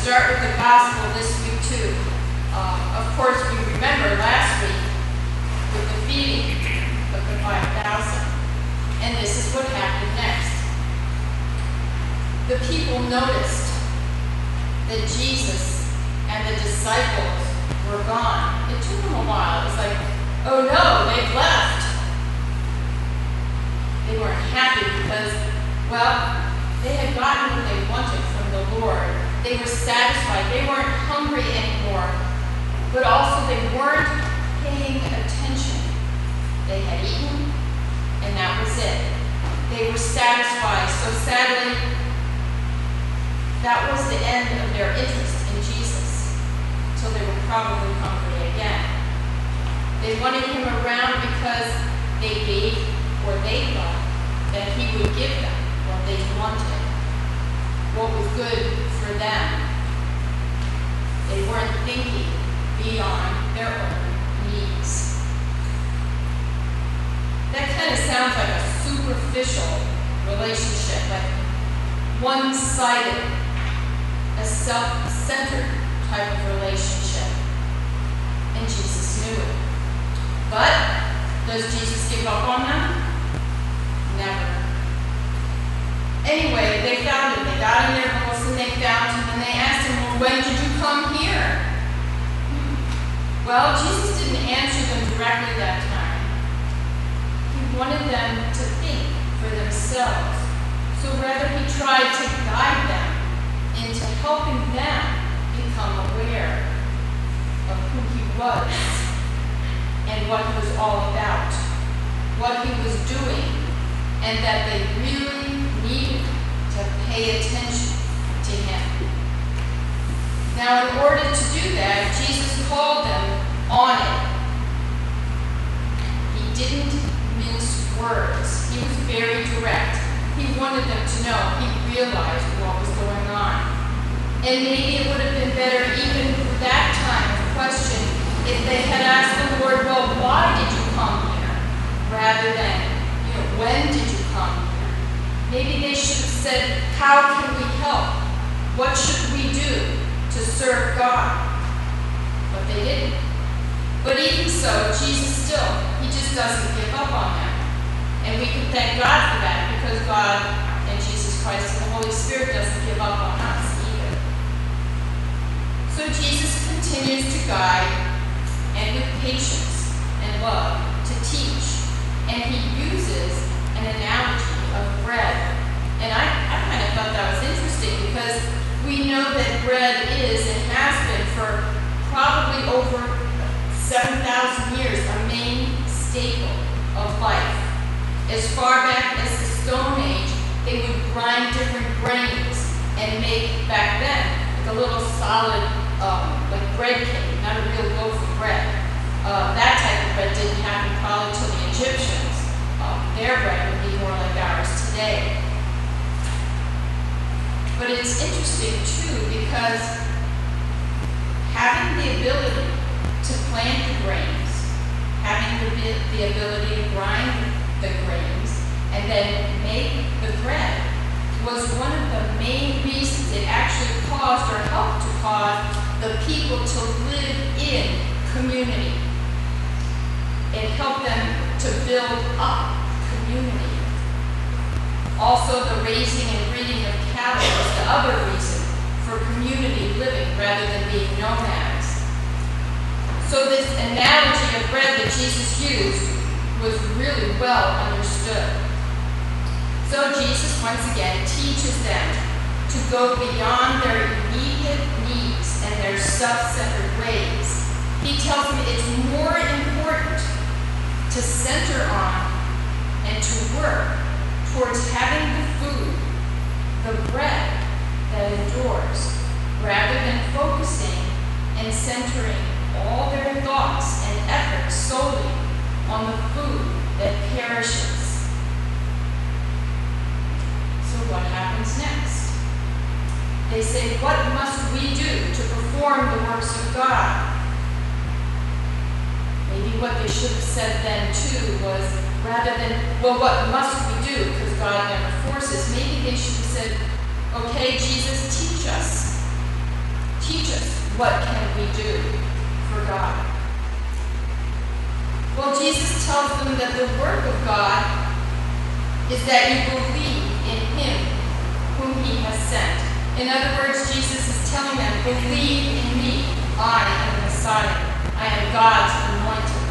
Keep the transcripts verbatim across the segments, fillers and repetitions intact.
start with the gospel this week too. Um, of course, we remember last week with the feeding of the five thousand. And this is what happened next. The people noticed that Jesus and the disciples were gone. It took them a while. It was like, oh no, they've left. They weren't happy because, well, they had gotten what they wanted from the Lord. They were satisfied. They weren't hungry anymore. But also they weren't paying attention. They had eaten, and that was it. They were satisfied. So sadly, that was the end of their interest in Jesus. So they were probably hungry again. They wanted him around because they gave, or they thought, that he would give them what they wanted, what was good for them. They weren't thinking beyond their own needs. That kind of sounds like a superficial relationship, like one-sided, a self-centered type of relationship. And Jesus knew it. But does Jesus give up on them? Never. Anyway, they found him. They got in their house and they found him and they asked him, well, when did you come here? Well, Jesus didn't answer them directly that time. He wanted them to think for themselves. So rather, he tried to guide them into helping them become aware of who he was and what he was all about, what he was doing, and that they really needed to pay attention to him. Now, in order to do that, Jesus called them on it. He didn't mince words. He was very direct. He wanted them to know. He realized what was going on. And maybe it would have been better even for that time of question if they had asked the Lord, well, why did you come here? Rather than, you know, when did you come here? Maybe they should have said, how can we help? What should we do to serve God? But they didn't. But even so, Jesus still, he just doesn't give up on them. And we can thank God for that because God and Jesus Christ and the Holy Spirit doesn't give up on us either. So Jesus continues to guide and with patience and love to teach. And he uses an analogy of bread. And I, I kind of thought that was interesting because we know that bread is and has been for probably over seven thousand years a main staple of life. As far back as the Stone Age, they would grind different grains and make, back then, like a little solid, um, like bread cake, not a real loaf of bread. Uh, that type of bread didn't happen probably till the Egyptians. Um, their bread would be more like ours today. But it's interesting, too, because having the ability to plant the grains, having the, the ability to grind the grains, and then make the bread was one of the main reasons it actually caused or helped to cause the people to live in community. It helped them to build up community. Also, the raising and breeding of cattle was the other reason for community living rather than being nomads. So this analogy of bread that Jesus used was really well understood. So Jesus once again teaches them to go beyond their immediate needs and their self-centered ways. He tells them it's more important to center on and to work towards having the food, the bread that endures, rather than focusing and centering all their thoughts and efforts solely on the food that perishes. So what happens next? They say, what must we do to perform the works of God? Maybe what they should have said then too was, rather than, well, what must we do? Because God never forces. Maybe they should have said, okay, Jesus, teach us. Teach us, what can we do for God? Well, Jesus tells them that the work of God is that you believe in him whom he has sent. In other words, Jesus is telling them, believe in me. I am the Messiah. I am God's anointed.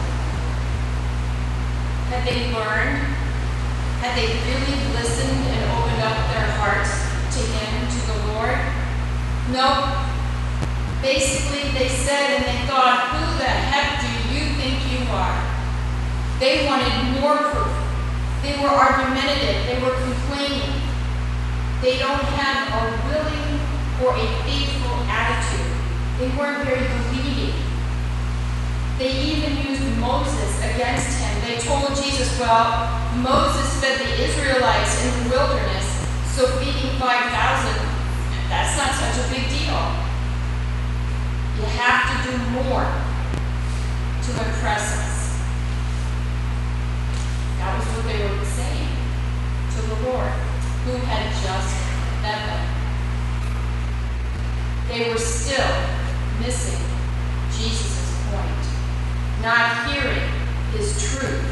Had they learned? Had they really listened and opened up their hearts to him, to the Lord? No. Basically, they said and they thought, who the heck do you think you are? They wanted more proof. They were argumentative. They were complaining. They don't have a willing or a faithful attitude. They weren't very believing. They even used Moses against him. They told Jesus, well, Moses fed the Israelites in the wilderness, so feeding five thousand, that's not such a big deal. You have to do more to impress us. That was what they were saying to the Lord, who had just fed them. They were still missing Jesus' point, not hearing his truth.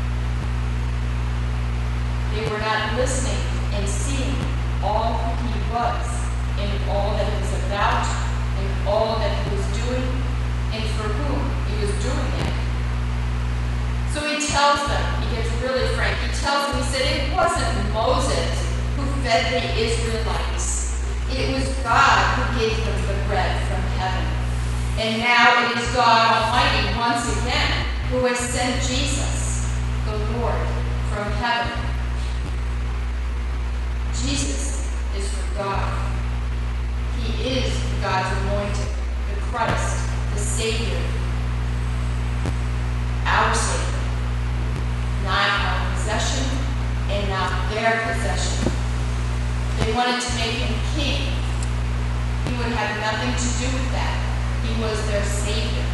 They were not listening and seeing all who he was and all that he was about and all that he was doing and for whom he was doing it. So he tells them, he gets really frank, he tells them, he said, it wasn't Moses who fed the Israelites. It was God who gave them the bread from heaven. And now it is God Almighty, once again, who has sent Jesus, the Lord, from heaven. Jesus is from God. He is God's anointed, the Christ, the Savior, our Savior. Not our possession and not their possession. They wanted to make him king. He would have nothing to do with that. He was their Savior.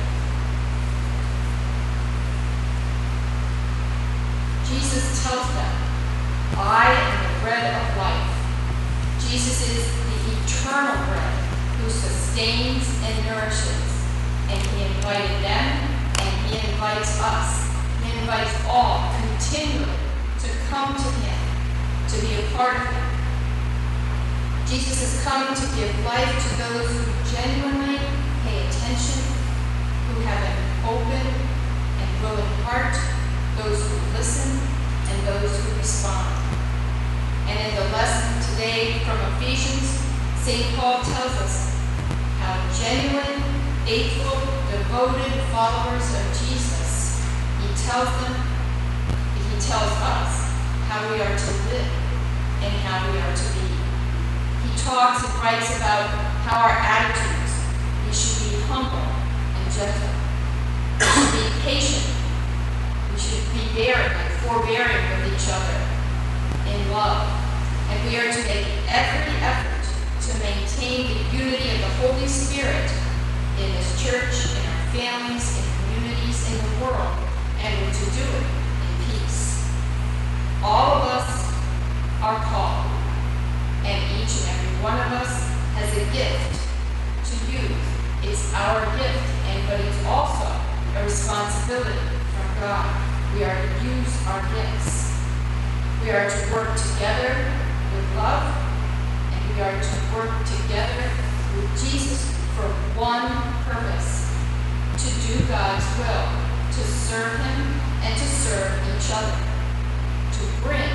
Jesus tells them, I am the bread of life. Jesus is the eternal bread who sustains and nourishes. And he invited them, and he invites us. He invites all continually to come to him, to be a part of him. Jesus is coming to give life to those who genuinely pay attention, who have an open and willing heart, those who listen, and those who respond. And in the lesson today from Ephesians, Saint Paul tells us how genuine, faithful, devoted followers of Jesus, he tells them, he tells us how we are to live and how we are to be. He talks and writes about how our attitudes, we should be humble and gentle. We should be patient. We should be bearing and forbearing with each other in love. And we are to make every effort to maintain the unity of the Holy Spirit in this church, in our families, in communities, in the world, and we're to do it in peace. All of us are called, and each and every one of us has a gift to use. It's our gift, and but it's also a responsibility from God. We are to use our gifts. We are to work together with love, and we are to work together with Jesus for one purpose: to do God's will, to serve him and to serve each other, to bring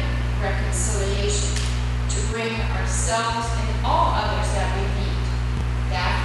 reconciliation, to bring ourselves and all others that we meet back